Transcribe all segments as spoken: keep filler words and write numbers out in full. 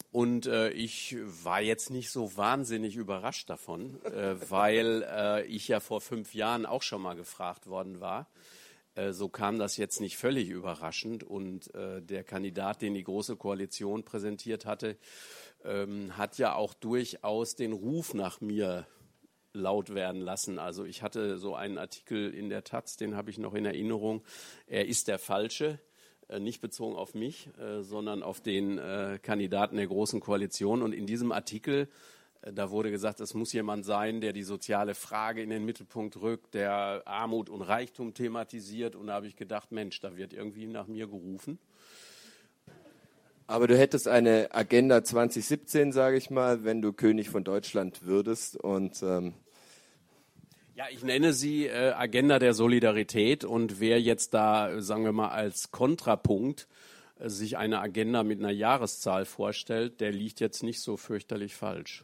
Und äh, ich war jetzt nicht so wahnsinnig überrascht davon, äh, weil äh, ich ja vor fünf Jahren auch schon mal gefragt worden war. Äh, so kam das jetzt nicht völlig überraschend. Und äh, der Kandidat, den die Große Koalition präsentiert hatte, ähm, hat ja auch durchaus den Ruf nach mir laut werden lassen. Also ich hatte so einen Artikel in der Taz, den habe ich noch in Erinnerung. Er ist der Falsche. Nicht bezogen auf mich, äh, sondern auf den äh, Kandidaten der Großen Koalition. Und in diesem Artikel, äh, da wurde gesagt, es muss jemand sein, der die soziale Frage in den Mittelpunkt rückt, der Armut und Reichtum thematisiert. Und da habe ich gedacht, Mensch, da wird irgendwie nach mir gerufen. Aber du hättest eine Agenda zwanzig siebzehn, sage ich mal, wenn du König von Deutschland würdest und... Ähm Ja, ich nenne sie äh, Agenda der Solidarität, und wer jetzt da, sagen wir mal, als Kontrapunkt äh, sich eine Agenda mit einer Jahreszahl vorstellt, der liegt jetzt nicht so fürchterlich falsch.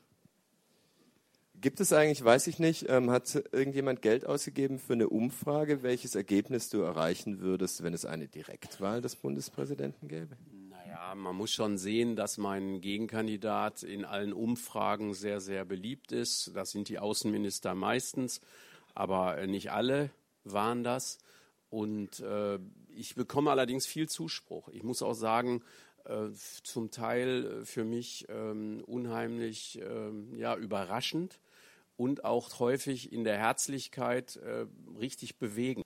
Gibt es eigentlich, weiß ich nicht, ähm, hat irgendjemand Geld ausgegeben für eine Umfrage, welches Ergebnis du erreichen würdest, wenn es eine Direktwahl des Bundespräsidenten gäbe? Naja, man muss schon sehen, dass mein Gegenkandidat in allen Umfragen sehr, sehr beliebt ist. Das sind die Außenminister meistens, aber nicht alle waren das. Und äh, ich bekomme allerdings viel Zuspruch. Ich muss auch sagen, äh, zum Teil für mich äh, unheimlich äh, ja, überraschend und auch häufig in der Herzlichkeit äh, richtig bewegend.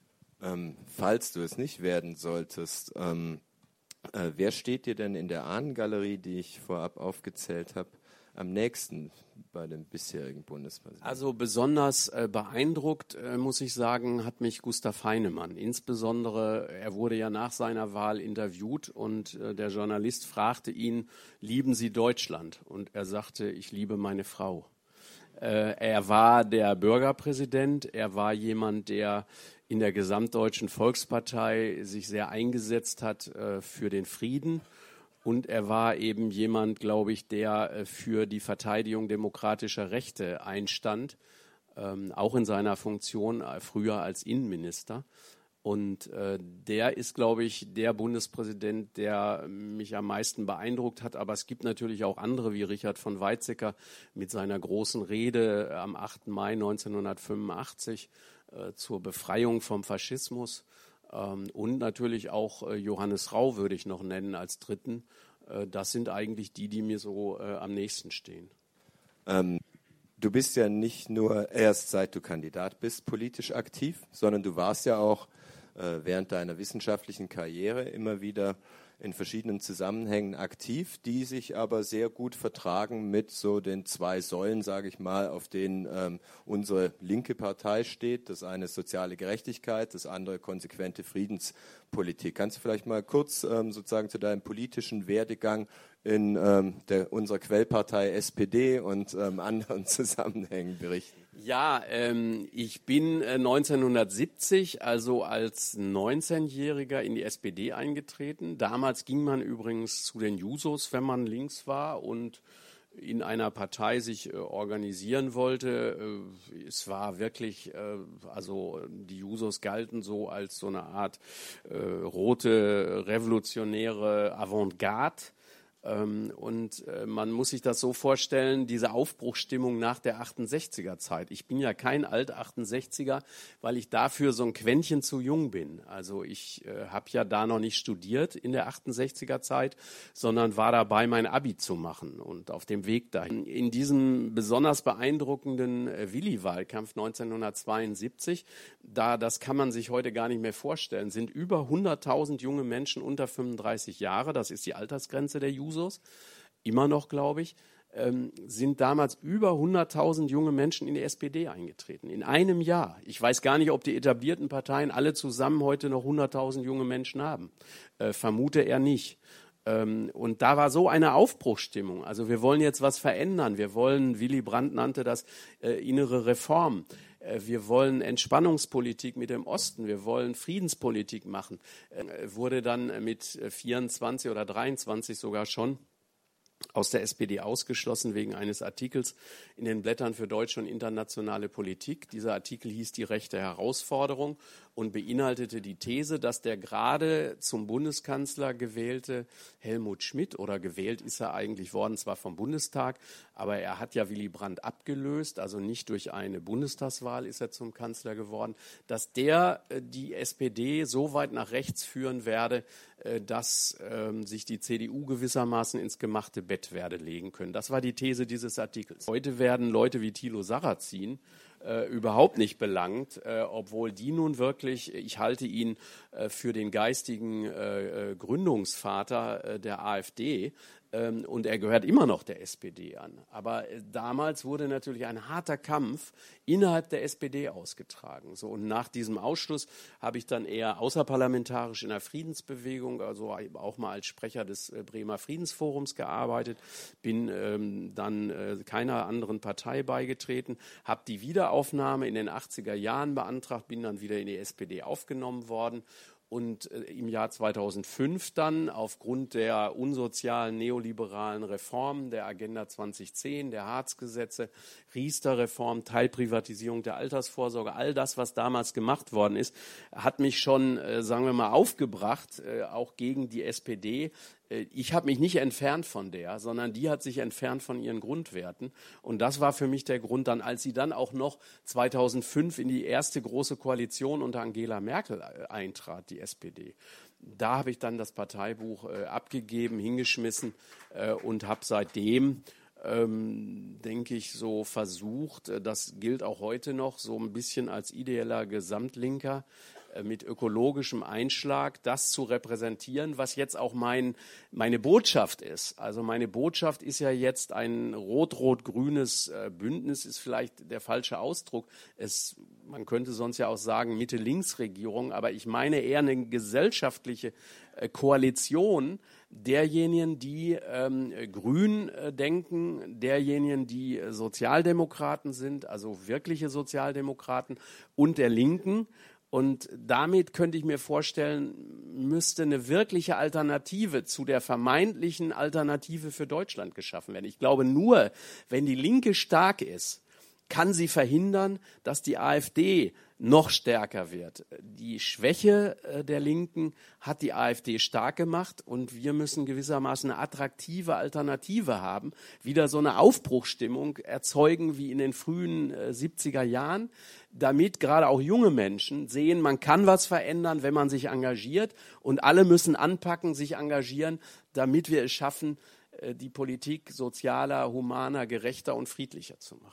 Ähm, falls du es nicht werden solltest, ähm, äh, wer steht dir denn in der Ahnengalerie, die ich vorab aufgezählt habe, am nächsten bei dem bisherigen Bundespräsidenten? Also besonders äh, beeindruckt, äh, muss ich sagen, hat mich Gustav Heinemann. Insbesondere, er wurde ja nach seiner Wahl interviewt und äh, der Journalist fragte ihn, lieben Sie Deutschland? Und er sagte, ich liebe meine Frau. Äh, er war der Bürgerpräsident, er war jemand, der in der Gesamtdeutschen Volkspartei sich sehr eingesetzt hat äh, für den Frieden. Und er war eben jemand, glaube ich, der äh, für die Verteidigung demokratischer Rechte einstand, ähm, auch in seiner Funktion äh, früher als Innenminister. Und äh, der ist, glaube ich, der Bundespräsident, der mich am meisten beeindruckt hat. Aber es gibt natürlich auch andere, wie Richard von Weizsäcker mit seiner großen Rede am achten Mai neunzehnhundertfünfundachtzig äh, zur Befreiung vom Faschismus. Ähm, und natürlich auch äh, Johannes Rau würde ich noch nennen als Dritten. Äh, das sind eigentlich die, die mir so äh, am nächsten stehen. Ähm, du bist ja nicht nur erst seit du Kandidat bist politisch aktiv, sondern du warst ja auch äh, während deiner wissenschaftlichen Karriere immer wieder in verschiedenen Zusammenhängen aktiv, die sich aber sehr gut vertragen mit so den zwei Säulen, sage ich mal, auf denen ähm, unsere linke Partei steht. Das eine ist soziale Gerechtigkeit, das andere konsequente Friedenspolitik. Kannst du vielleicht mal kurz ähm, sozusagen zu deinem politischen Werdegang in ähm, der, unserer Quellpartei S P D und ähm, anderen Zusammenhängen berichten? Ja, ähm, ich bin äh, neunzehnhundertsiebzig, also als neunzehnjähriger in die S P D eingetreten. Damals ging man übrigens zu den Jusos, wenn man links war und in einer Partei sich äh, organisieren wollte. Äh, es war wirklich, äh, also die Jusos galten so als so eine Art äh, rote, revolutionäre Avantgarde. Ähm, und äh, man muss sich das so vorstellen, diese Aufbruchsstimmung nach der achtundsechziger Zeit. Ich bin ja kein alt achtundsechziger, weil ich dafür so ein Quäntchen zu jung bin. Also ich äh, habe ja da noch nicht studiert in der achtundsechziger Zeit, sondern war dabei, mein Abi zu machen und auf dem Weg dahin. In diesem besonders beeindruckenden äh, Willi-Wahlkampf neunzehnhundertzweiundsiebzig, da, das kann man sich heute gar nicht mehr vorstellen, sind über hunderttausend junge Menschen unter fünfunddreißig Jahre, das ist die Altersgrenze der Jusos, immer noch, glaube ich, ähm, sind damals über hunderttausend junge Menschen in die S P D eingetreten. In einem Jahr. Ich weiß gar nicht, ob die etablierten Parteien alle zusammen heute noch hunderttausend junge Menschen haben. Äh, vermute eher nicht. Ähm, und da war so eine Aufbruchsstimmung. Also wir wollen jetzt was verändern. Wir wollen, Willy Brandt nannte das äh, innere Reform. Äh, wir wollen Entspannungspolitik mit dem Osten. Wir wollen Friedenspolitik machen. Äh, wurde dann mit vierundzwanzig oder dreiundzwanzig sogar schon aus der S P D ausgeschlossen wegen eines Artikels in den Blättern für deutsche und internationale Politik. Dieser Artikel hieß Die rechte Herausforderung und beinhaltete die These, dass der gerade zum Bundeskanzler gewählte Helmut Schmidt, oder gewählt ist er eigentlich worden, zwar vom Bundestag, aber er hat ja Willy Brandt abgelöst, also nicht durch eine Bundestagswahl ist er zum Kanzler geworden, dass der äh, die S P D so weit nach rechts führen werde, äh, dass äh, sich die C D U gewissermaßen ins gemachte Bett werde legen können. Das war die These dieses Artikels. Heute werden Leute wie Thilo Sarrazin äh, überhaupt nicht belangt, äh, obwohl die nun wirklich, ich halte ihn äh, für den geistigen äh, Gründungsvater äh, der AfD, ähm, und er gehört immer noch der S P D an. Aber äh, damals wurde natürlich ein harter Kampf innerhalb der S P D ausgetragen. So, und nach diesem Ausschluss habe ich dann eher außerparlamentarisch in der Friedensbewegung, also auch mal als Sprecher des äh, Bremer Friedensforums gearbeitet, bin ähm, dann äh, keiner anderen Partei beigetreten, habe die Wiederaufnahme in den achtziger Jahren beantragt, bin dann wieder in die S P D aufgenommen worden. Und äh, im Jahr zweitausendfünf dann aufgrund der unsozialen neoliberalen Reformen, der Agenda zwanzig zehn, der Hartz-Gesetze, Riester-Reform, Teilprivatisierung der Altersvorsorge, all das, was damals gemacht worden ist, hat mich schon, äh, sagen wir mal, aufgebracht, äh, auch gegen die S P D. Ich habe mich nicht entfernt von der, sondern die hat sich entfernt von ihren Grundwerten. Und das war für mich der Grund dann, als sie dann auch noch zweitausendfünf in die erste große Koalition unter Angela Merkel eintrat, die S P D. Da habe ich dann das Parteibuch äh, abgegeben, hingeschmissen äh, und habe seitdem, ähm, denke ich, so versucht, äh, das gilt auch heute noch, so ein bisschen als ideeller Gesamtlinker, mit ökologischem Einschlag das zu repräsentieren, was jetzt auch mein, meine Botschaft ist. Also meine Botschaft ist ja jetzt ein rot-rot-grünes Bündnis, ist vielleicht der falsche Ausdruck. Es, man könnte sonst ja auch sagen Mitte-Links-Regierung, aber ich meine eher eine gesellschaftliche Koalition derjenigen, die ähm, grün äh, denken, derjenigen, die äh, Sozialdemokraten sind, also wirkliche Sozialdemokraten, und der Linken. Und damit könnte ich mir vorstellen, müsste eine wirkliche Alternative zu der vermeintlichen Alternative für Deutschland geschaffen werden. Ich glaube, nur wenn die Linke stark ist, kann sie verhindern, dass die AfD noch stärker wird. Die Schwäche der Linken hat die AfD stark gemacht und wir müssen gewissermaßen eine attraktive Alternative haben, wieder so eine Aufbruchsstimmung erzeugen wie in den frühen siebziger Jahren, damit gerade auch junge Menschen sehen, man kann was verändern, wenn man sich engagiert, und alle müssen anpacken, sich engagieren, damit wir es schaffen, die Politik sozialer, humaner, gerechter und friedlicher zu machen.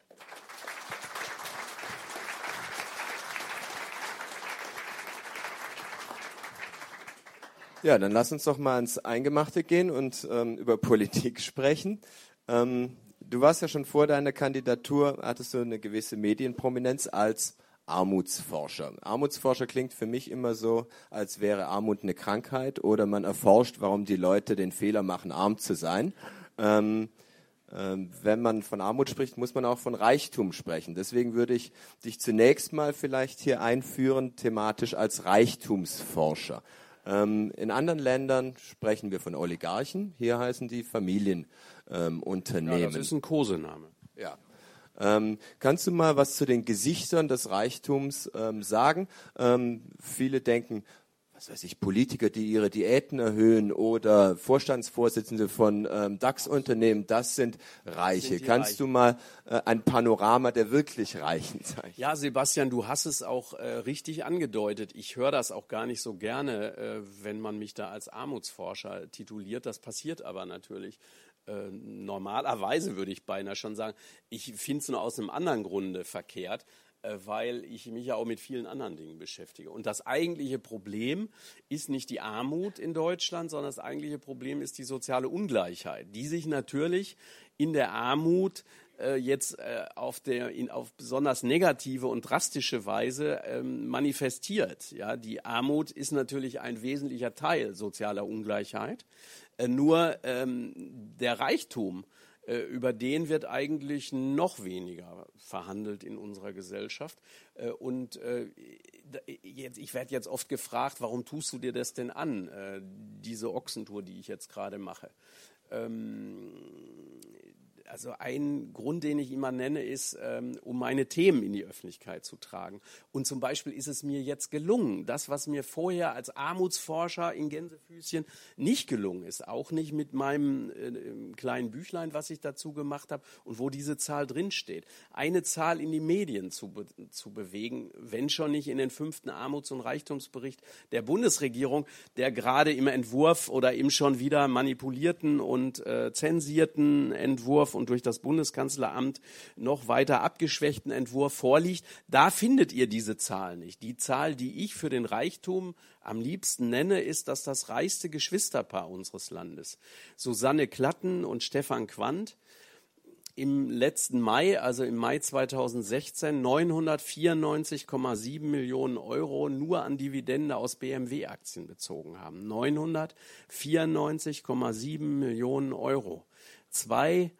Ja, dann lass uns doch mal ins Eingemachte gehen und ähm, über Politik sprechen. Ähm, du warst ja schon vor deiner Kandidatur, hattest du eine gewisse Medienprominenz als Armutsforscher. Armutsforscher klingt für mich immer so, als wäre Armut eine Krankheit oder man erforscht, warum die Leute den Fehler machen, arm zu sein. Ähm, ähm, wenn man von Armut spricht, muss man auch von Reichtum sprechen. Deswegen würde ich dich zunächst mal vielleicht hier einführen, thematisch als Reichtumsforscher. Ähm, in anderen Ländern sprechen wir von Oligarchen, hier heißen die Familienunternehmen. Ähm, ja, das ist ein Kosename. Ja. Ähm, kannst du mal was zu den Gesichtern des Reichtums ähm, sagen? Ähm, viele denken, was weiß ich, Politiker, die ihre Diäten erhöhen oder Vorstandsvorsitzende von ähm, DAX-Unternehmen, das sind Reiche. Das sind Kannst Reichen. du mal äh, ein Panorama der wirklich Reichen zeigen? Ja, Sebastian, du hast es auch äh, richtig angedeutet. Ich höre das auch gar nicht so gerne, äh, wenn man mich da als Armutsforscher tituliert. Das passiert aber natürlich. Äh, normalerweise würde ich beinahe schon sagen, ich finde es nur aus einem anderen Grunde verkehrt, weil ich mich ja auch mit vielen anderen Dingen beschäftige. Und das eigentliche Problem ist nicht die Armut in Deutschland, sondern das eigentliche Problem ist die soziale Ungleichheit, die sich natürlich in der Armut äh, jetzt äh, auf, der, in, auf besonders negative und drastische Weise ähm, manifestiert. Ja, die Armut ist natürlich ein wesentlicher Teil sozialer Ungleichheit. Äh, nur ähm, der Reichtum, über den wird eigentlich noch weniger verhandelt in unserer Gesellschaft. Und ich werde jetzt oft gefragt, warum tust du dir das denn an, diese Ochsentour, die ich jetzt gerade mache? Ähm, Also ein Grund, den ich immer nenne, ist, ähm, um meine Themen in die Öffentlichkeit zu tragen. Und zum Beispiel ist es mir jetzt gelungen, das, was mir vorher als Armutsforscher in Gänsefüßchen nicht gelungen ist, auch nicht mit meinem äh, kleinen Büchlein, was ich dazu gemacht habe und wo diese Zahl drinsteht, eine Zahl in die Medien zu, be- zu bewegen, wenn schon nicht in den fünften Armuts- und Reichtumsbericht der Bundesregierung, der gerade im Entwurf oder im schon wieder manipulierten und äh, zensierten Entwurf und durch das Bundeskanzleramt noch weiter abgeschwächten Entwurf vorliegt, da findet ihr diese Zahl nicht. Die Zahl, die ich für den Reichtum am liebsten nenne, ist, dass das reichste Geschwisterpaar unseres Landes, Susanne Klatten und Stefan Quandt, im letzten Mai, also im Mai zweitausendsechzehn, neunhundertvierundneunzig Komma sieben Millionen Euro nur an Dividende aus B M W-Aktien bezogen haben. neunhundertvierundneunzig Komma sieben Millionen Euro. Zwei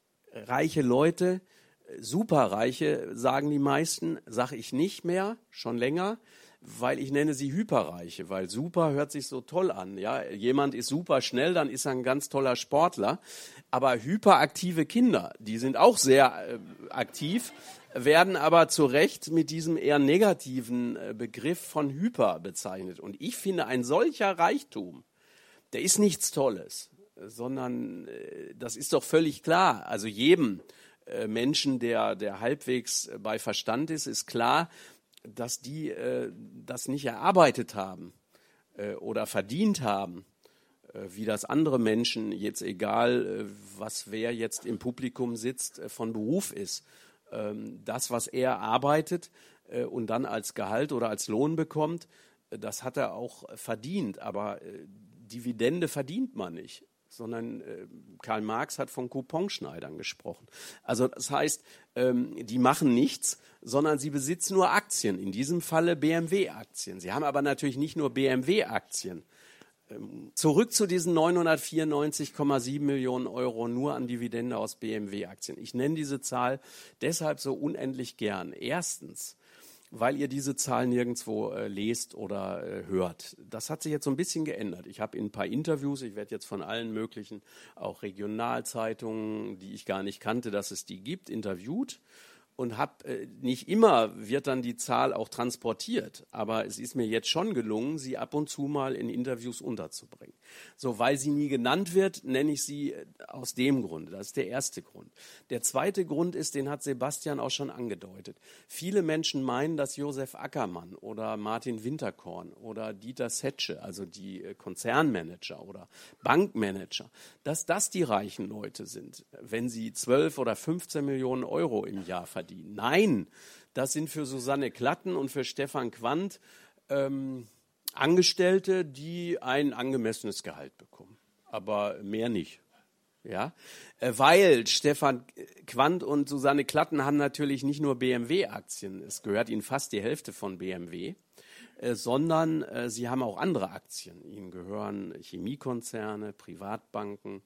reiche Leute, superreiche, sagen die meisten, sage ich nicht mehr, schon länger, weil ich nenne sie Hyperreiche, weil super hört sich so toll an. Ja, jemand ist super schnell, dann ist er ein ganz toller Sportler. Aber hyperaktive Kinder, die sind auch sehr äh, aktiv, werden aber zu Recht mit diesem eher negativen äh, Begriff von Hyper bezeichnet. Und ich finde, ein solcher Reichtum, der ist nichts Tolles, sondern äh, das ist doch völlig klar. Also jedem äh, Menschen, der, der halbwegs äh, bei Verstand ist, ist klar, dass die äh, das nicht erarbeitet haben äh, oder verdient haben, äh, wie das andere Menschen, jetzt egal, äh, was wer jetzt im Publikum sitzt, äh, von Beruf ist. Ähm, das, was er arbeitet äh, und dann als Gehalt oder als Lohn bekommt, äh, das hat er auch verdient, aber äh, Dividende verdient man nicht, sondern äh, Karl Marx hat von Couponschneidern gesprochen. Also das heißt, ähm, die machen nichts, sondern sie besitzen nur Aktien, in diesem Falle B M W-Aktien. Sie haben aber natürlich nicht nur B M W-Aktien. Ähm, zurück zu diesen neunhundertvierundneunzig Komma sieben Millionen Euro nur an Dividende aus B M W-Aktien. Ich nenne diese Zahl deshalb so unendlich gern. Erstens, weil ihr diese Zahl nirgendwo äh, lest oder äh, hört. Das hat sich jetzt so ein bisschen geändert. Ich habe in ein paar Interviews, ich werde jetzt von allen möglichen, auch Regionalzeitungen, die ich gar nicht kannte, dass es die gibt, interviewt. Und hab, äh, nicht immer wird dann die Zahl auch transportiert, aber es ist mir jetzt schon gelungen, sie ab und zu mal in Interviews unterzubringen. So, weil sie nie genannt wird, nenne ich sie aus dem Grunde. Das ist der erste Grund. Der zweite Grund ist, den hat Sebastian auch schon angedeutet. Viele Menschen meinen, dass Josef Ackermann oder Martin Winterkorn oder Dieter Zetsche, also die Konzernmanager oder Bankmanager, dass das die reichen Leute sind, wenn sie zwölf oder fünfzehn Millionen Euro im Jahr verdienen. Nein, das sind für Susanne Klatten und für Stefan Quandt ähm, Angestellte, die ein angemessenes Gehalt bekommen, aber mehr nicht. Ja, äh, weil Stefan Quandt und Susanne Klatten haben natürlich nicht nur B M W-Aktien, es gehört ihnen fast die Hälfte von B M W, äh, sondern äh, sie haben auch andere Aktien. Ihnen gehören Chemiekonzerne, Privatbanken.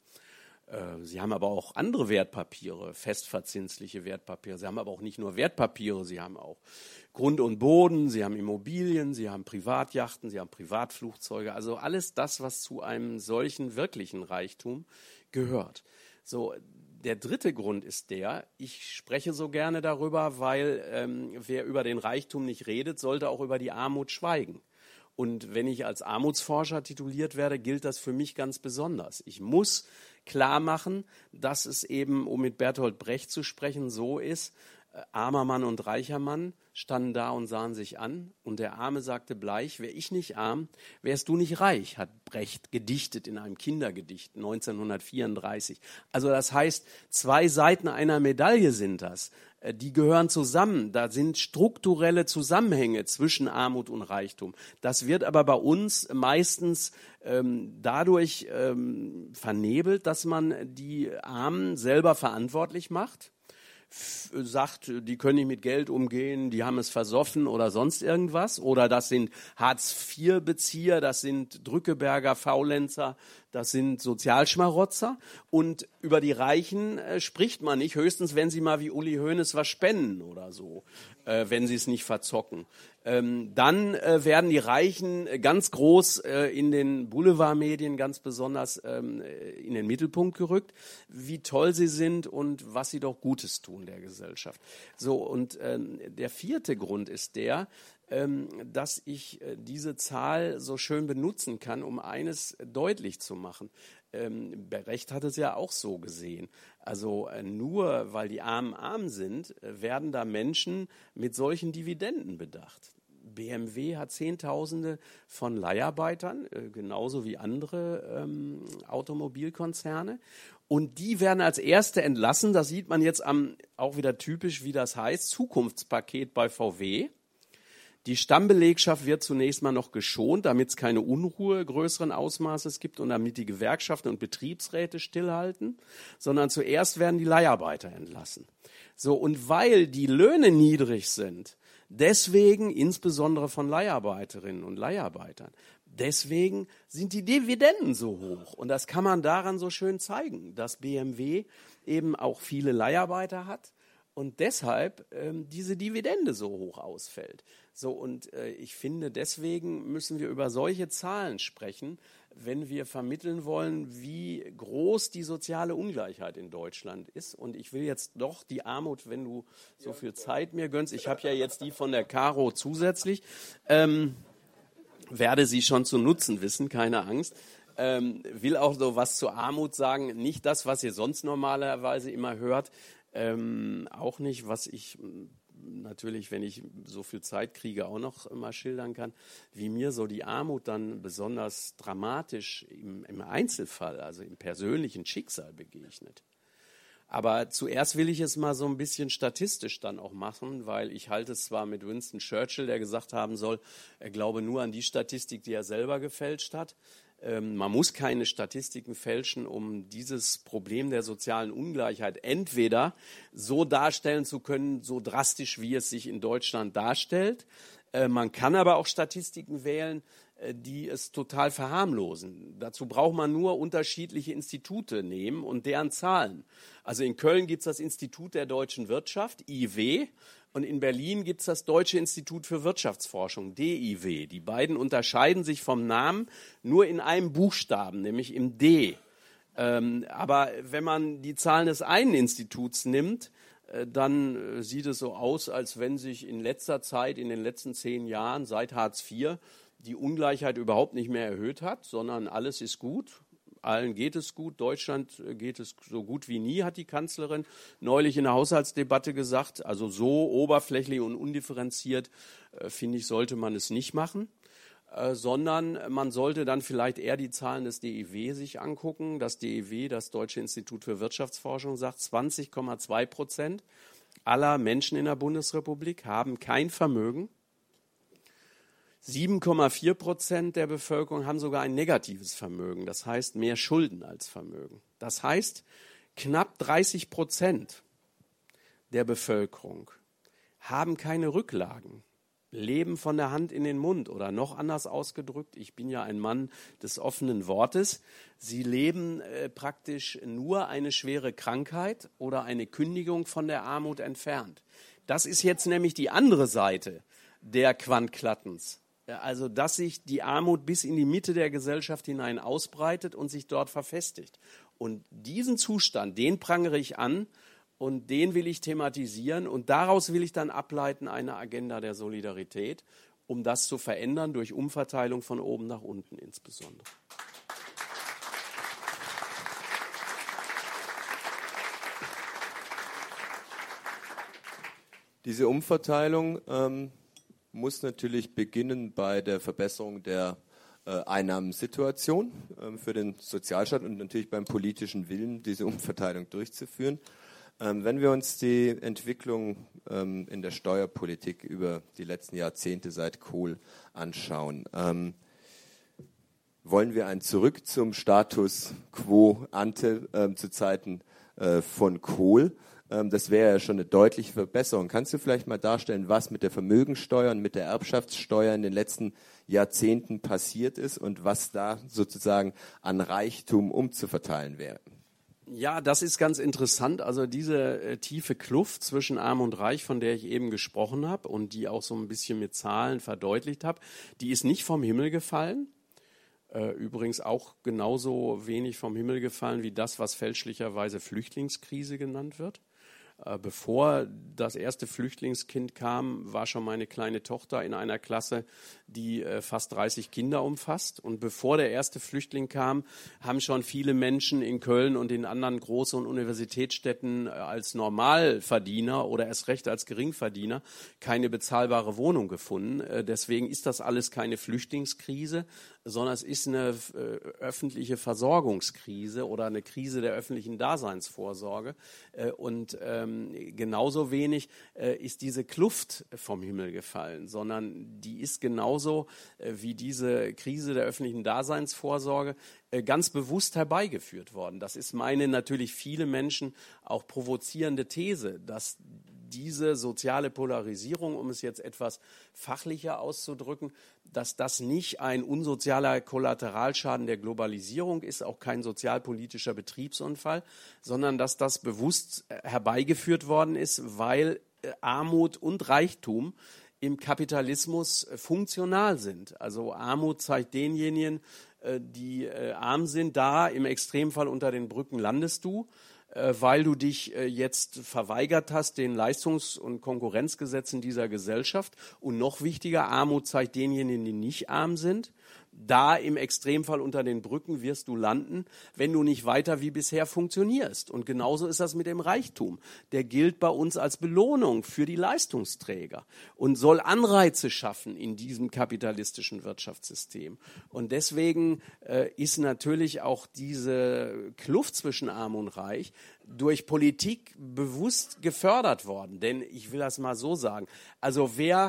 Sie haben aber auch andere Wertpapiere, festverzinsliche Wertpapiere. Sie haben aber auch nicht nur Wertpapiere, sie haben auch Grund und Boden, sie haben Immobilien, sie haben Privatjachten, sie haben Privatflugzeuge. Also alles das, was zu einem solchen wirklichen Reichtum gehört. So, der dritte Grund ist der, ich spreche so gerne darüber, weil ähm, wer über den Reichtum nicht redet, sollte auch über die Armut schweigen. Und wenn ich als Armutsforscher tituliert werde, gilt das für mich ganz besonders. Ich muss klar machen, dass es eben, um mit Bertolt Brecht zu sprechen, so ist, äh, armer Mann und reicher Mann standen da und sahen sich an und der Arme sagte bleich, wär ich nicht arm, wärst du nicht reich, hat Brecht gedichtet in einem Kindergedicht neunzehnhundertvierunddreißig. Also das heißt, zwei Seiten einer Medaille sind das. Die gehören zusammen. Da sind strukturelle Zusammenhänge zwischen Armut und Reichtum. Das wird aber bei uns meistens ähm, dadurch ähm, vernebelt, dass man die Armen selber verantwortlich macht. F- sagt, die können nicht mit Geld umgehen, die haben es versoffen oder sonst irgendwas. Oder das sind Hartz vier Bezieher, das sind Drückeberger, Faulenzer, Das sind Sozialschmarotzer und über die Reichen äh, spricht man nicht, höchstens wenn sie mal wie Uli Hoeneß was spenden oder so, äh, wenn sie es nicht verzocken. Ähm, dann äh, werden die Reichen ganz groß äh, in den Boulevardmedien ganz besonders ähm, in den Mittelpunkt gerückt, wie toll sie sind und was sie doch Gutes tun der Gesellschaft. So, und ähm, der vierte Grund ist der, ähm, dass ich äh, diese Zahl so schön benutzen kann, um eines deutlich zu machen. Ähm, Brecht hat es ja auch so gesehen. Also äh, nur weil die Armen arm sind, äh, werden da Menschen mit solchen Dividenden bedacht. B M W hat Zehntausende von Leiharbeitern, äh, genauso wie andere ähm, Automobilkonzerne. Und die werden als Erste entlassen. Das sieht man jetzt am, auch wieder typisch, wie das heißt, Zukunftspaket bei V W. Die Stammbelegschaft wird zunächst mal noch geschont, damit es keine Unruhe größeren Ausmaßes gibt und damit die Gewerkschaften und Betriebsräte stillhalten, sondern zuerst werden die Leiharbeiter entlassen. So, und weil die Löhne niedrig sind, deswegen insbesondere von Leiharbeiterinnen und Leiharbeitern, deswegen sind die Dividenden so hoch. Und das kann man daran so schön zeigen, dass B M W eben auch viele Leiharbeiter hat und deshalb ähm, diese Dividende so hoch ausfällt. So, und äh, ich finde, deswegen müssen wir über solche Zahlen sprechen, wenn wir vermitteln wollen, wie groß die soziale Ungleichheit in Deutschland ist. Und ich will jetzt doch die Armut, wenn du so viel Zeit mir gönnst, ich habe ja jetzt die von der Caro zusätzlich, ähm, werde sie schon zu nutzen wissen, keine Angst. Ähm, will auch so was zur Armut sagen, nicht das, was ihr sonst normalerweise immer hört, ähm, auch nicht, was ich natürlich, wenn ich so viel Zeit kriege, auch noch mal schildern kann, wie mir so die Armut dann besonders dramatisch im, im Einzelfall, also im persönlichen Schicksal begegnet. Aber zuerst will ich es mal so ein bisschen statistisch dann auch machen, weil ich halte es zwar mit Winston Churchill, der gesagt haben soll, er glaube nur an die Statistik, die er selber gefälscht hat. Ähm, man muss keine Statistiken fälschen, um dieses Problem der sozialen Ungleichheit entweder so darstellen zu können, so drastisch, wie es sich in Deutschland darstellt. Äh, man kann aber auch Statistiken wählen, äh, die es total verharmlosen. Dazu braucht man nur unterschiedliche Institute nehmen und deren Zahlen. Also in Köln gibt es das Institut der deutschen Wirtschaft, I W, und in Berlin gibt es das Deutsche Institut für Wirtschaftsforschung, D I W. Die beiden unterscheiden sich vom Namen nur in einem Buchstaben, nämlich im D. Ähm, aber wenn man die Zahlen des einen Instituts nimmt, äh, dann äh, sieht es so aus, als wenn sich in letzter Zeit, in den letzten zehn Jahren, seit Hartz vier, die Ungleichheit überhaupt nicht mehr erhöht hat, sondern alles ist gut. Allen geht es gut, Deutschland geht es so gut wie nie, hat die Kanzlerin neulich in der Haushaltsdebatte gesagt. Also so oberflächlich und undifferenziert, äh, finde ich, sollte man es nicht machen, äh, sondern man sollte dann vielleicht eher die Zahlen des D I W sich angucken. Das D I W, das Deutsche Institut für Wirtschaftsforschung, sagt, zwanzig Komma zwei Prozent aller Menschen in der Bundesrepublik haben kein Vermögen. sieben Komma vier Prozent der Bevölkerung haben sogar ein negatives Vermögen, das heißt mehr Schulden als Vermögen. Das heißt, knapp dreißig Prozent der Bevölkerung haben keine Rücklagen, leben von der Hand in den Mund oder noch anders ausgedrückt, ich bin ja ein Mann des offenen Wortes, sie leben äh, praktisch nur eine schwere Krankheit oder eine Kündigung von der Armut entfernt. Das ist jetzt nämlich die andere Seite der Quantklattens. Also, dass sich die Armut bis in die Mitte der Gesellschaft hinein ausbreitet und sich dort verfestigt. Und diesen Zustand, den prangere ich an und den will ich thematisieren und daraus will ich dann ableiten eine Agenda der Solidarität, um das zu verändern durch Umverteilung von oben nach unten insbesondere. Diese Umverteilung ähm muss natürlich beginnen bei der Verbesserung der äh, Einnahmensituation äh, für den Sozialstaat und natürlich beim politischen Willen, diese Umverteilung durchzuführen. Ähm, wenn wir uns die Entwicklung ähm, in der Steuerpolitik über die letzten Jahrzehnte seit Kohl anschauen, ähm, wollen wir ein Zurück zum Status quo ante äh, zu Zeiten äh, von Kohl. Ähm, das wäre ja schon eine deutliche Verbesserung. Kannst du vielleicht mal darstellen, was mit der Vermögensteuer und mit der Erbschaftssteuer in den letzten Jahrzehnten passiert ist und was da sozusagen an Reichtum umzuverteilen wäre? Ja, das ist ganz interessant. Also diese äh, tiefe Kluft zwischen Arm und Reich, von der ich eben gesprochen habe und die auch so ein bisschen mit Zahlen verdeutlicht habe, die ist nicht vom Himmel gefallen. Äh, übrigens auch genauso wenig vom Himmel gefallen wie das, was fälschlicherweise Flüchtlingskrise genannt wird. Äh, bevor das erste Flüchtlingskind kam, war schon meine kleine Tochter in einer Klasse, die äh, fast dreißig Kinder umfasst. Und bevor der erste Flüchtling kam, haben schon viele Menschen in Köln und in anderen großen Universitätsstädten äh, als Normalverdiener oder erst recht als Geringverdiener keine bezahlbare Wohnung gefunden. Äh, deswegen ist das alles keine Flüchtlingskrise, sondern es ist eine äh, öffentliche Versorgungskrise oder eine Krise der öffentlichen Daseinsvorsorge. Äh, und ähm, genauso wenig äh, ist diese Kluft vom Himmel gefallen, sondern die ist genauso äh, wie diese Krise der öffentlichen Daseinsvorsorge äh, ganz bewusst herbeigeführt worden. Das ist meine natürlich viele Menschen auch provozierende These, dass diese soziale Polarisierung, um es jetzt etwas fachlicher auszudrücken, dass das nicht ein unsozialer Kollateralschaden der Globalisierung ist, auch kein sozialpolitischer Betriebsunfall, sondern dass das bewusst herbeigeführt worden ist, weil Armut und Reichtum im Kapitalismus funktional sind. Also Armut zeigt denjenigen, die arm sind, da im Extremfall unter den Brücken landest du, weil du dich jetzt verweigert hast den Leistungs- und Konkurrenzgesetzen dieser Gesellschaft. Und noch wichtiger, Armut zeigt denjenigen, die nicht arm sind. Da im Extremfall unter den Brücken wirst du landen, wenn du nicht weiter wie bisher funktionierst. Und genauso ist das mit dem Reichtum. Der gilt bei uns als Belohnung für die Leistungsträger und soll Anreize schaffen in diesem kapitalistischen Wirtschaftssystem. Und deswegen äh, ist natürlich auch diese Kluft zwischen Arm und Reich durch Politik bewusst gefördert worden. Denn ich will das mal so sagen, also wer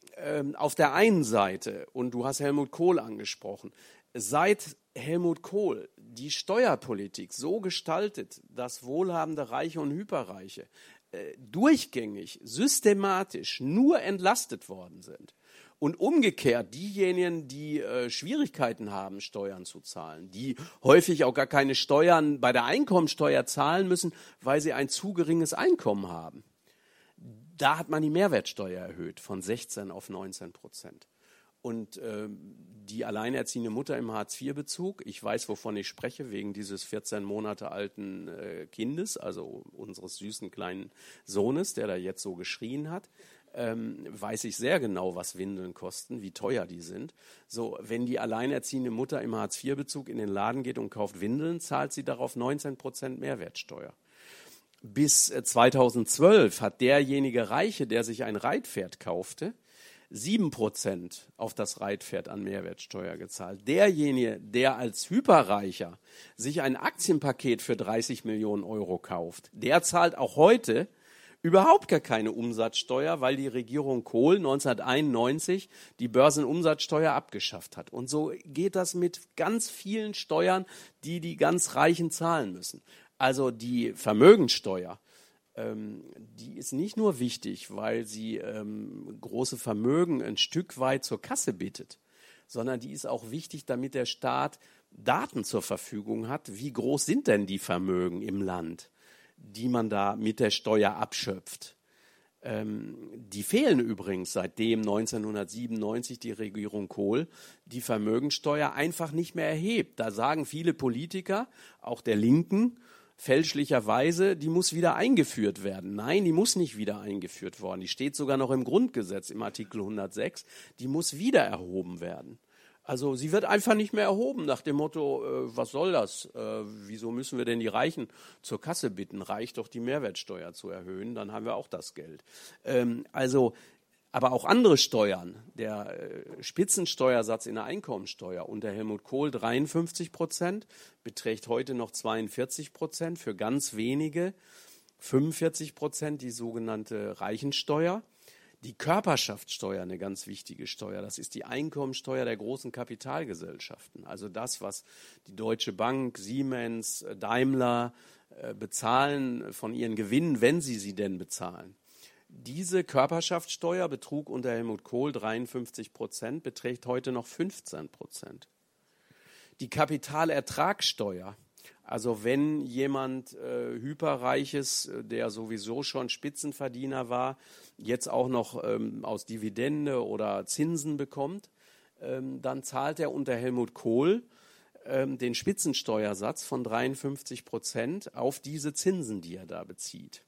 auf der einen Seite, und du hast Helmut Kohl angesprochen, seit Helmut Kohl die Steuerpolitik so gestaltet, dass wohlhabende Reiche und Hyperreiche äh, durchgängig, systematisch nur entlastet worden sind und umgekehrt diejenigen, die äh, Schwierigkeiten haben, Steuern zu zahlen, die häufig auch gar keine Steuern bei der Einkommensteuer zahlen müssen, weil sie ein zu geringes Einkommen haben. Da hat man die Mehrwertsteuer erhöht von sechzehn auf neunzehn Prozent. Und äh, die alleinerziehende Mutter im Hartz vier Bezug, ich weiß, wovon ich spreche, wegen dieses vierzehn Monate alten äh, Kindes, also unseres süßen kleinen Sohnes, der da jetzt so geschrien hat, ähm, weiß ich sehr genau, was Windeln kosten, wie teuer die sind. So, wenn die alleinerziehende Mutter im Hartz vier Bezug in den Laden geht und kauft Windeln, zahlt sie darauf neunzehn Prozent Mehrwertsteuer. Bis zweitausendzwölf hat derjenige Reiche, der sich ein Reitpferd kaufte, sieben Prozent auf das Reitpferd an Mehrwertsteuer gezahlt. Derjenige, der als Hyperreicher sich ein Aktienpaket für dreißig Millionen Euro kauft, der zahlt auch heute überhaupt gar keine Umsatzsteuer, weil die Regierung Kohl neunzehnhunderteinundneunzig die Börsenumsatzsteuer abgeschafft hat. Und so geht das mit ganz vielen Steuern, die die ganz Reichen zahlen müssen. Also die Vermögensteuer, ähm, die ist nicht nur wichtig, weil sie ähm, große Vermögen ein Stück weit zur Kasse bittet, sondern die ist auch wichtig, damit der Staat Daten zur Verfügung hat. Wie groß sind denn die Vermögen im Land, die man da mit der Steuer abschöpft? Ähm, die fehlen übrigens, seitdem neunzehnhundertsiebenundneunzig die Regierung Kohl die Vermögensteuer einfach nicht mehr erhebt. Da sagen viele Politiker, auch der Linken, fälschlicherweise, die muss wieder eingeführt werden. Nein, die muss nicht wieder eingeführt worden. Die steht sogar noch im Grundgesetz, im Artikel hundertsechs. Die muss wieder erhoben werden. Also sie wird einfach nicht mehr erhoben nach dem Motto, äh, was soll das? Äh, wieso müssen wir denn die Reichen zur Kasse bitten? Reicht doch die Mehrwertsteuer zu erhöhen, dann haben wir auch das Geld. Ähm, also aber auch andere Steuern, der äh, Spitzensteuersatz in der Einkommensteuer unter Helmut Kohl dreiundfünfzig Prozent, beträgt heute noch zweiundvierzig Prozent, für ganz wenige fünfundvierzig Prozent die sogenannte Reichensteuer. Die Körperschaftssteuer, eine ganz wichtige Steuer, das ist die Einkommensteuer der großen Kapitalgesellschaften. Also das, was die Deutsche Bank, Siemens, Daimler, äh, bezahlen von ihren Gewinnen, wenn sie sie denn bezahlen. Diese Körperschaftssteuer betrug unter Helmut Kohl dreiundfünfzig Prozent, beträgt heute noch fünfzehn Prozent. Die Kapitalertragssteuer, also wenn jemand äh, Hyperreiches, der sowieso schon Spitzenverdiener war, jetzt auch noch ähm, aus Dividende oder Zinsen bekommt, ähm, dann zahlt er unter Helmut Kohl ähm, den Spitzensteuersatz von dreiundfünfzig Prozent auf diese Zinsen, die er da bezieht.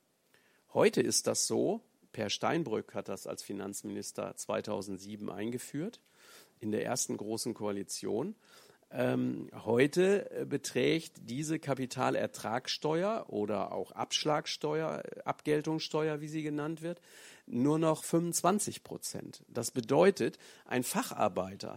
Heute ist das so, Per Steinbrück hat das als Finanzminister zweitausendsieben eingeführt, in der ersten großen Koalition. Ähm, heute beträgt diese Kapitalertragssteuer oder auch Abschlagsteuer, Abgeltungssteuer, wie sie genannt wird, nur noch fünfundzwanzig Prozent. Das bedeutet, ein Facharbeiter,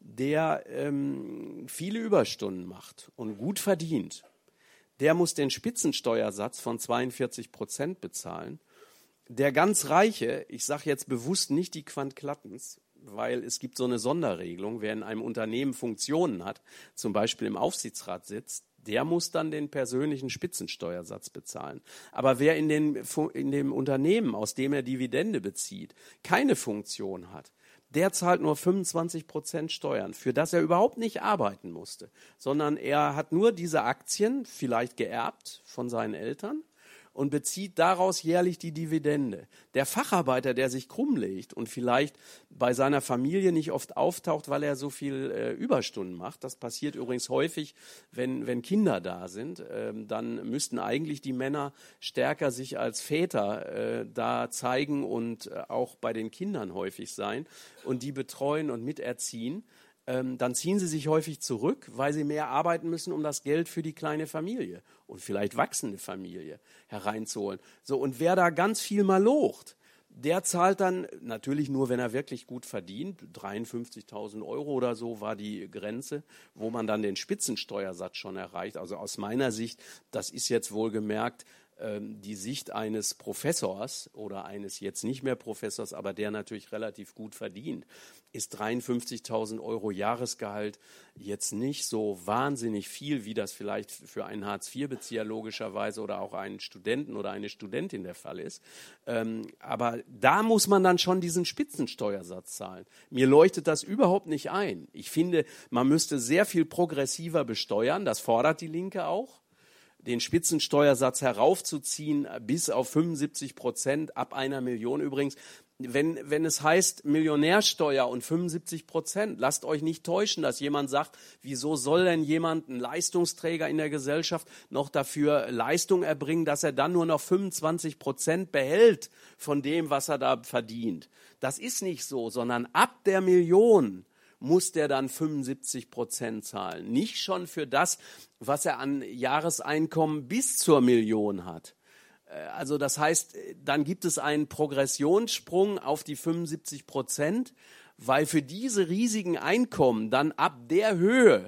der ähm, viele Überstunden macht und gut verdient, der muss den Spitzensteuersatz von zweiundvierzig Prozent bezahlen. Der ganz Reiche, ich sage jetzt bewusst nicht die Quant-Klattens, weil es gibt so eine Sonderregelung, wer in einem Unternehmen Funktionen hat, zum Beispiel im Aufsichtsrat sitzt, der muss dann den persönlichen Spitzensteuersatz bezahlen. Aber wer in, den, in dem Unternehmen, aus dem er Dividende bezieht, keine Funktion hat, der zahlt nur fünfundzwanzig Prozent Steuern, für das er überhaupt nicht arbeiten musste, sondern er hat nur diese Aktien, vielleicht geerbt von seinen Eltern, und bezieht daraus jährlich die Dividende. Der Facharbeiter, der sich krumm legt und vielleicht bei seiner Familie nicht oft auftaucht, weil er so viel äh, Überstunden macht, das passiert übrigens häufig, wenn, wenn Kinder da sind, ähm, dann müssten eigentlich die Männer stärker sich als Väter äh, da zeigen und äh, auch bei den Kindern häufig sein und die betreuen und miterziehen. Ähm, dann ziehen sie sich häufig zurück, weil sie mehr arbeiten müssen, um das Geld für die kleine Familie und vielleicht wachsende Familie hereinzuholen. So, und wer da ganz viel malocht, der zahlt dann natürlich nur, wenn er wirklich gut verdient, dreiundfünfzigtausend Euro oder so war die Grenze, wo man dann den Spitzensteuersatz schon erreicht. Also aus meiner Sicht, das ist jetzt wohlgemerkt, die Sicht eines Professors oder eines jetzt nicht mehr Professors, aber der natürlich relativ gut verdient, ist dreiundfünfzigtausend Euro Jahresgehalt jetzt nicht so wahnsinnig viel, wie das vielleicht für einen Hartz-vier-Bezieher logischerweise oder auch einen Studenten oder eine Studentin der Fall ist. Ähm, aber da muss man dann schon diesen Spitzensteuersatz zahlen. Mir leuchtet das überhaupt nicht ein. Ich finde, man müsste sehr viel progressiver besteuern, das fordert die Linke auch, den Spitzensteuersatz heraufzuziehen bis auf fünfundsiebzig Prozent ab einer Million. Übrigens, wenn, wenn es heißt Millionärsteuer und fünfundsiebzig Prozent, lasst euch nicht täuschen, dass jemand sagt, wieso soll denn jemand, ein Leistungsträger in der Gesellschaft, noch dafür Leistung erbringen, dass er dann nur noch fünfundzwanzig Prozent behält von dem, was er da verdient. Das ist nicht so, sondern ab der Million muss der dann fünfundsiebzig Prozent zahlen. Nicht schon für das, was er an Jahreseinkommen bis zur Million hat. Also das heißt, dann gibt es einen Progressionssprung auf die fünfundsiebzig Prozent, weil für diese riesigen Einkommen dann ab der Höhe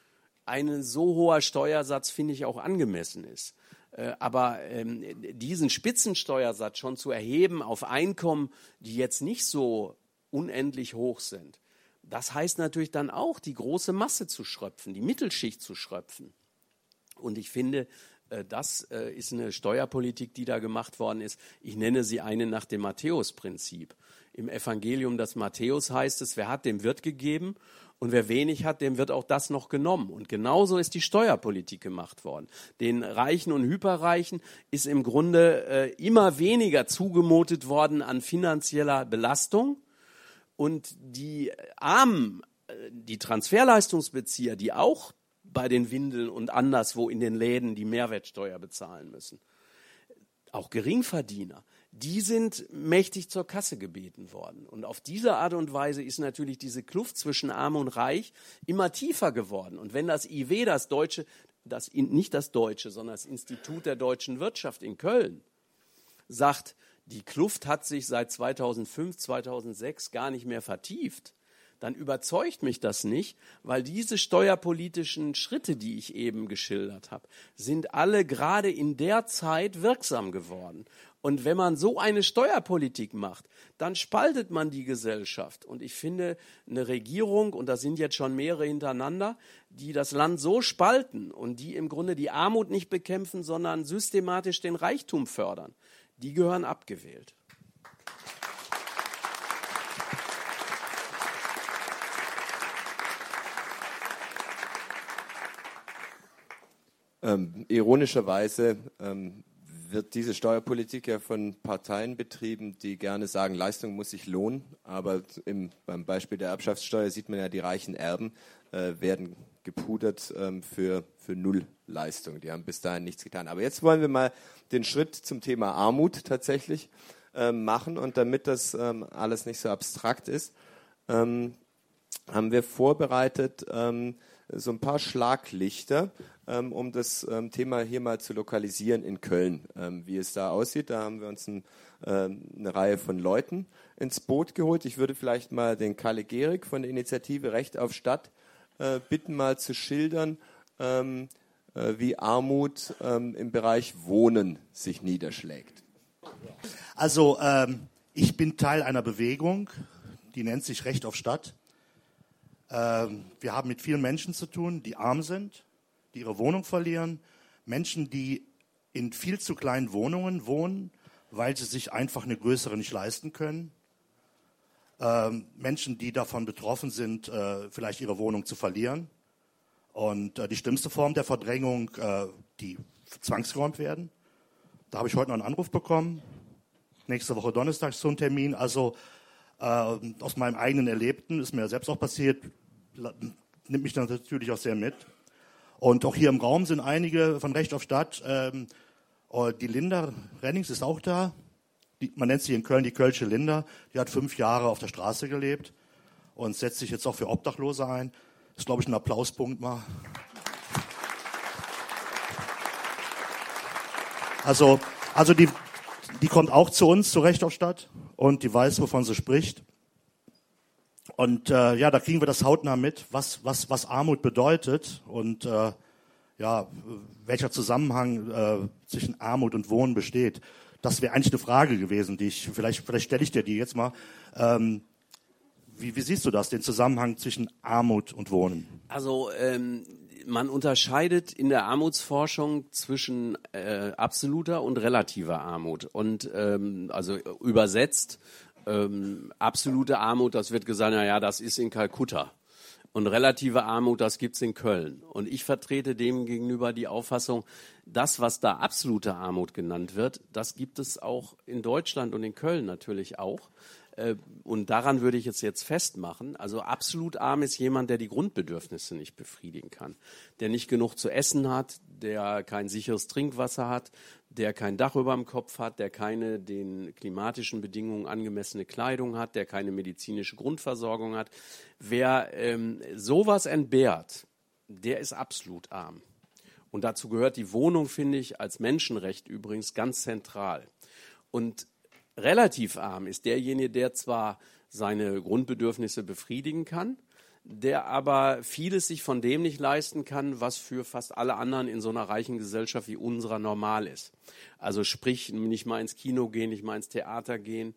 ein so hoher Steuersatz, finde ich, auch angemessen ist. Aber ähm, diesen Spitzensteuersatz schon zu erheben auf Einkommen, die jetzt nicht so unendlich hoch sind, das heißt natürlich dann auch, die große Masse zu schröpfen, die Mittelschicht zu schröpfen. Und ich finde, das ist eine Steuerpolitik, die da gemacht worden ist. Ich nenne sie eine nach dem Matthäus-Prinzip. Im Evangelium des Matthäus heißt es, wer hat, dem wird gegeben. Und wer wenig hat, dem wird auch das noch genommen. Und genauso ist die Steuerpolitik gemacht worden. Den Reichen und Hyperreichen ist im Grunde äh, immer weniger zugemutet worden an finanzieller Belastung. Und die Armen, die Transferleistungsbezieher, die auch bei den Windeln und anderswo in den Läden die Mehrwertsteuer bezahlen müssen, auch Geringverdiener, die sind mächtig zur Kasse gebeten worden. Und auf diese Art und Weise ist natürlich diese Kluft zwischen Arm und Reich immer tiefer geworden. Und wenn das I W, das Deutsche, das, nicht das Deutsche, sondern das Institut der deutschen Wirtschaft in Köln, sagt, die Kluft hat sich seit zweitausendfünf, zweitausendsechs gar nicht mehr vertieft, dann überzeugt mich das nicht, weil diese steuerpolitischen Schritte, die ich eben geschildert habe, sind alle gerade in der Zeit wirksam geworden. Und wenn man so eine Steuerpolitik macht, dann spaltet man die Gesellschaft. Und ich finde, eine Regierung, und da sind jetzt schon mehrere hintereinander, die das Land so spalten und die im Grunde die Armut nicht bekämpfen, sondern systematisch den Reichtum fördern, die gehören abgewählt. Ähm, ironischerweise ähm, wird diese Steuerpolitik ja von Parteien betrieben, die gerne sagen, Leistung muss sich lohnen. Aber im, beim Beispiel der Erbschaftssteuer sieht man ja, die reichen Erben äh, werden gepudert ähm, für, für Nullleistung. Die haben bis dahin nichts getan. Aber jetzt wollen wir mal den Schritt zum Thema Armut tatsächlich ähm, machen. Und damit das ähm, alles nicht so abstrakt ist, ähm, haben wir vorbereitet ähm, so ein paar Schlaglichter, ähm, um das ähm, Thema hier mal zu lokalisieren in Köln. Ähm, wie es da aussieht, da haben wir uns ein, ähm, eine Reihe von Leuten ins Boot geholt. Ich würde vielleicht mal den Kalle Gehrig von der Initiative Recht auf Stadt äh, bitten, mal zu schildern, ähm, äh, wie Armut ähm, im Bereich Wohnen sich niederschlägt. Also ähm, ich bin Teil einer Bewegung, die nennt sich Recht auf Stadt. Ähm, wir haben mit vielen Menschen zu tun, die arm sind, die ihre Wohnung verlieren, Menschen, die in viel zu kleinen Wohnungen wohnen, weil sie sich einfach eine größere nicht leisten können. Ähm, Menschen, die davon betroffen sind, äh, vielleicht ihre Wohnung zu verlieren. Und äh, die schlimmste Form der Verdrängung, äh, die zwangsgeräumt werden. Da habe ich heute noch einen Anruf bekommen. Nächste Woche Donnerstag so ein Termin. Also äh, aus meinem eigenen Erlebten, ist mir selbst auch passiert, nimmt mich dann natürlich auch sehr mit. Und auch hier im Raum sind einige von Recht auf Stadt. Ähm, die Linda Rennings ist auch da. Die, man nennt sie in Köln die Kölsche Linda. Die hat fünf Jahre auf der Straße gelebt und setzt sich jetzt auch für Obdachlose ein. Das ist, glaube ich, ein Applauspunkt mal. Also, also die, die kommt auch zu uns, zu Recht auf Stadt, und die weiß, wovon sie spricht. Und äh, ja, da kriegen wir das hautnah mit, was, was, was Armut bedeutet und äh, ja, welcher Zusammenhang äh, zwischen Armut und Wohnen besteht. Das wäre eigentlich eine Frage gewesen, die ich, vielleicht, vielleicht stelle ich dir die jetzt mal. Ähm, wie, wie siehst du das, den Zusammenhang zwischen Armut und Wohnen? Also ähm, man unterscheidet in der Armutsforschung zwischen äh, absoluter und relativer Armut. Und ähm, also übersetzt, ähm, absolute Armut, das wird gesagt, na ja, das ist in Kalkutta. Und relative Armut, das gibt's in Köln. Und ich vertrete dem gegenüber die Auffassung, das, was da absolute Armut genannt wird, das gibt es auch in Deutschland und in Köln natürlich auch. Und daran würde ich jetzt jetzt festmachen. Also absolut arm ist jemand, der die Grundbedürfnisse nicht befriedigen kann, der nicht genug zu essen hat, der kein sicheres Trinkwasser hat, der kein Dach über dem Kopf hat, der keine den klimatischen Bedingungen angemessene Kleidung hat, der keine medizinische Grundversorgung hat. Wer ähm, sowas entbehrt, der ist absolut arm. Und dazu gehört die Wohnung, finde ich, als Menschenrecht übrigens ganz zentral. Und relativ arm ist derjenige, der zwar seine Grundbedürfnisse befriedigen kann, der aber vieles sich von dem nicht leisten kann, was für fast alle anderen in so einer reichen Gesellschaft wie unserer normal ist. Also sprich, nicht mal ins Kino gehen, nicht mal ins Theater gehen.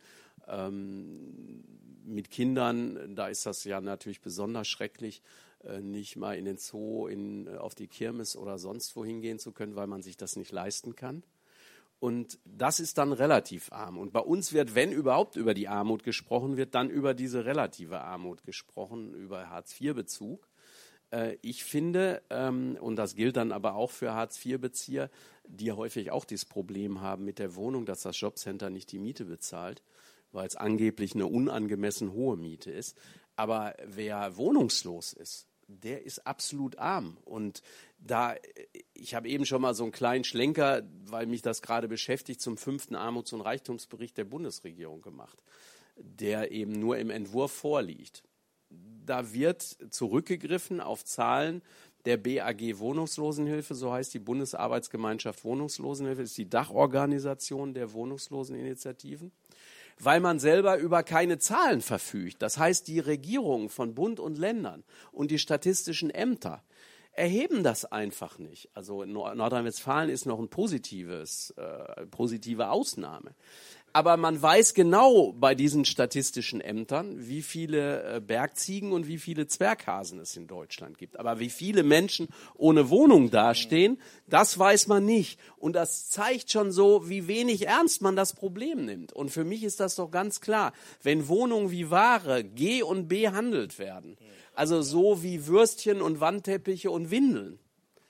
Ähm, mit Kindern, da ist das ja natürlich besonders schrecklich, äh, nicht mal in den Zoo, in, auf die Kirmes oder sonst wohin gehen zu können, weil man sich das nicht leisten kann. Und das ist dann relativ arm. Und bei uns wird, wenn überhaupt über die Armut gesprochen wird, dann über diese relative Armut gesprochen, über Hartz vier Bezug. Äh, ich finde, ähm, und das gilt dann aber auch für Hartz vier Bezieher, die häufig auch dieses Problem haben mit der Wohnung, dass das Jobcenter nicht die Miete bezahlt, weil es angeblich eine unangemessen hohe Miete ist. Aber wer wohnungslos ist, der ist absolut arm. Und da, ich habe eben schon mal so einen kleinen Schlenker, weil mich das gerade beschäftigt, zum fünften Armuts- und Reichtumsbericht der Bundesregierung gemacht, der eben nur im Entwurf vorliegt. Da wird zurückgegriffen auf Zahlen der B A G Wohnungslosenhilfe, so heißt die Bundesarbeitsgemeinschaft Wohnungslosenhilfe, ist die Dachorganisation der Wohnungsloseninitiativen. weil man selber über keine Zahlen verfügt. Das heißt, die Regierungen von Bund und Ländern und die statistischen Ämter erheben das einfach nicht. Also Nordrhein-Westfalen ist noch ein positives, äh, positive Ausnahme. Aber man weiß genau bei diesen statistischen Ämtern, wie viele äh, Bergziegen und wie viele Zwerghasen es in Deutschland gibt. Aber wie viele Menschen ohne Wohnung dastehen, das weiß man nicht. Und das zeigt schon so, wie wenig ernst man das Problem nimmt. Und für mich ist das doch ganz klar, wenn Wohnungen wie Ware G und behandelt werden, also so wie Würstchen und Wandteppiche und Windeln,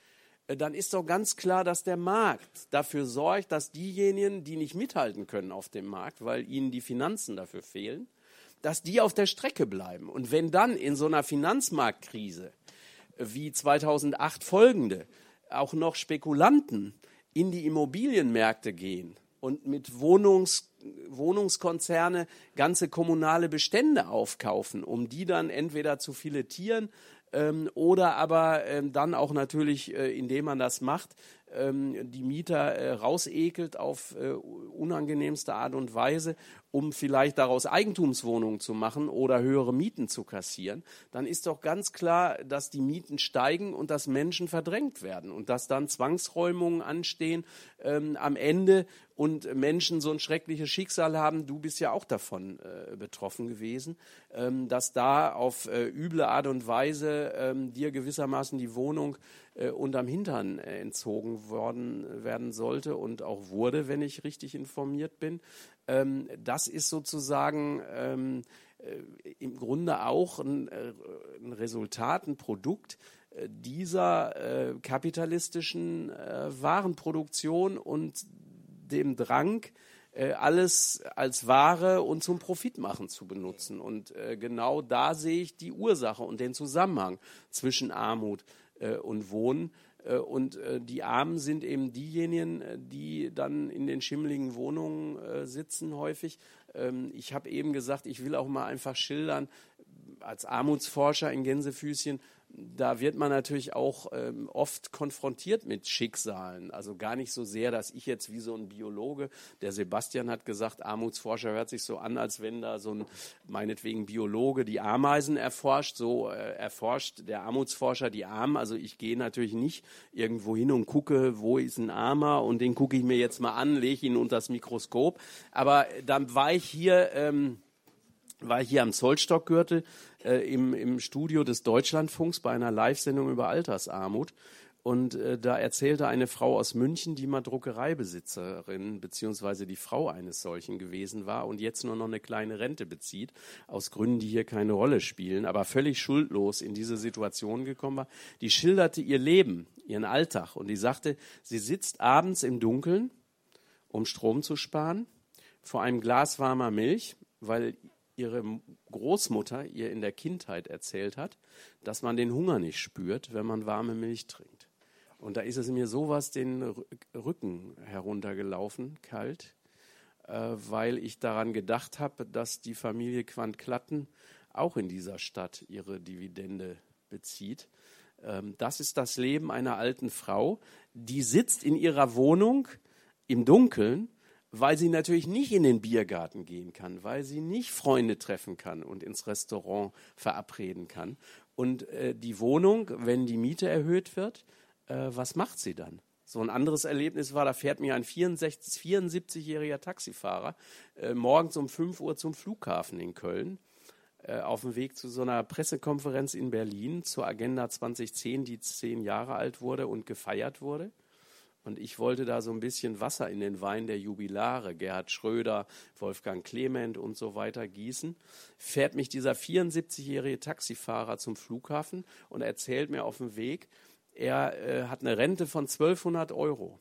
dann ist doch ganz klar, dass der Markt dafür sorgt, dass diejenigen, die nicht mithalten können auf dem Markt, weil ihnen die Finanzen dafür fehlen, dass die auf der Strecke bleiben. Und wenn dann in so einer Finanzmarktkrise wie zweitausendacht folgende auch noch Spekulanten in die Immobilienmärkte gehen und mit Wohnungs Wohnungskonzerne ganze kommunale Bestände aufkaufen, um die dann entweder zu filetieren ähm, oder aber ähm, dann auch natürlich, äh, indem man das macht, ähm, die Mieter äh, rausekelt auf äh, unangenehmste Art und Weise, um vielleicht daraus Eigentumswohnungen zu machen oder höhere Mieten zu kassieren, dann ist doch ganz klar, dass die Mieten steigen und dass Menschen verdrängt werden und dass dann Zwangsräumungen anstehen ähm, am Ende und Menschen so ein schreckliches Schicksal haben, du bist ja auch davon äh, betroffen gewesen, ähm, dass da auf äh, üble Art und Weise ähm, dir gewissermaßen die Wohnung äh, unterm Hintern äh, entzogen worden werden sollte und auch wurde, wenn ich richtig informiert bin. Ähm, das ist sozusagen ähm, äh, im Grunde auch ein, äh, ein Resultat, ein Produkt äh, dieser äh, kapitalistischen äh, Warenproduktion und dem Drang, äh, alles als Ware und zum Profitmachen zu benutzen. Und äh, genau da sehe ich die Ursache und den Zusammenhang zwischen Armut äh, und Wohnen. Äh, und äh, die Armen sind eben diejenigen, die dann in den schimmeligen Wohnungen äh, sitzen häufig. Ähm, ich habe eben gesagt, ich will auch mal einfach schildern, als Armutsforscher in Gänsefüßchen, da wird man natürlich auch ähm, oft konfrontiert mit Schicksalen. Also gar nicht so sehr, dass ich jetzt wie so ein Biologe, der Sebastian hat gesagt, Armutsforscher hört sich so an, als wenn da so ein, meinetwegen Biologe die Ameisen erforscht. So äh, erforscht der Armutsforscher die Armen. Also ich gehe natürlich nicht irgendwo hin und gucke, wo ist ein Armer und den gucke ich mir jetzt mal an, lege ihn unter das Mikroskop. Aber dann war ich hier... Ähm, war ich hier am Zollstockgürtel äh, im, im Studio des Deutschlandfunks bei einer Live-Sendung über Altersarmut. Und äh, da erzählte eine Frau aus München, die mal Druckereibesitzerin beziehungsweise die Frau eines solchen gewesen war und jetzt nur noch eine kleine Rente bezieht, aus Gründen, die hier keine Rolle spielen, aber völlig schuldlos in diese Situation gekommen war. Die schilderte ihr Leben, ihren Alltag und die sagte, sie sitzt abends im Dunkeln, um Strom zu sparen, vor einem Glas warmer Milch, weil ihre Großmutter ihr in der Kindheit erzählt hat, dass man den Hunger nicht spürt, wenn man warme Milch trinkt. Und da ist es mir sowas den Rücken heruntergelaufen, kalt, äh, weil ich daran gedacht habe, dass die Familie Quandt-Klatten auch in dieser Stadt ihre Dividende bezieht. Ähm, das ist das Leben einer alten Frau, die sitzt in ihrer Wohnung im Dunkeln, weil sie natürlich nicht in den Biergarten gehen kann, weil sie nicht Freunde treffen kann und ins Restaurant verabreden kann. Und äh, die Wohnung, wenn die Miete erhöht wird, äh, was macht sie dann? So ein anderes Erlebnis war, da fährt mir ein vierundsechzig, vierundsiebzigjähriger Taxifahrer äh, morgens um fünf Uhr zum Flughafen in Köln, äh, auf dem Weg zu so einer Pressekonferenz in Berlin zur Agenda zwanzig zehn, die zehn Jahre alt wurde und gefeiert wurde. Und ich wollte da so ein bisschen Wasser in den Wein der Jubilare, Gerhard Schröder, Wolfgang Clement und so weiter gießen. Fährt mich dieser vierundsiebzigjährige Taxifahrer zum Flughafen und erzählt mir auf dem Weg, er äh, hat eine Rente von zwölfhundert Euro.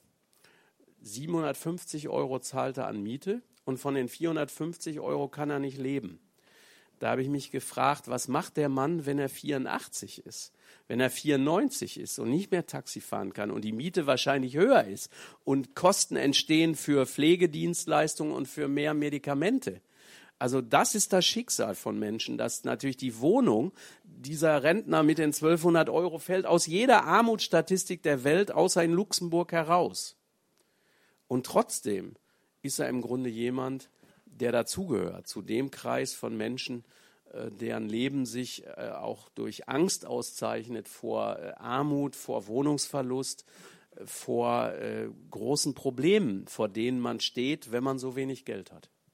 siebenhundertfünfzig Euro zahlt er an Miete und von den vierhundertfünfzig Euro kann er nicht leben. Da habe ich mich gefragt, was macht der Mann, wenn er vierundachtzig ist, wenn er vierundneunzig ist und nicht mehr Taxi fahren kann und die Miete wahrscheinlich höher ist und Kosten entstehen für Pflegedienstleistungen und für mehr Medikamente. Also das ist das Schicksal von Menschen, dass natürlich die Wohnung dieser Rentner mit den zwölfhundert Euro fällt aus jeder Armutsstatistik der Welt außer in Luxemburg heraus. Und trotzdem ist er im Grunde jemand, der dazugehört, zu dem Kreis von Menschen, äh, deren Leben sich äh, auch durch Angst auszeichnet vor äh, Armut, vor Wohnungsverlust, äh, vor äh, großen Problemen, vor denen man steht, wenn man so wenig Geld hat.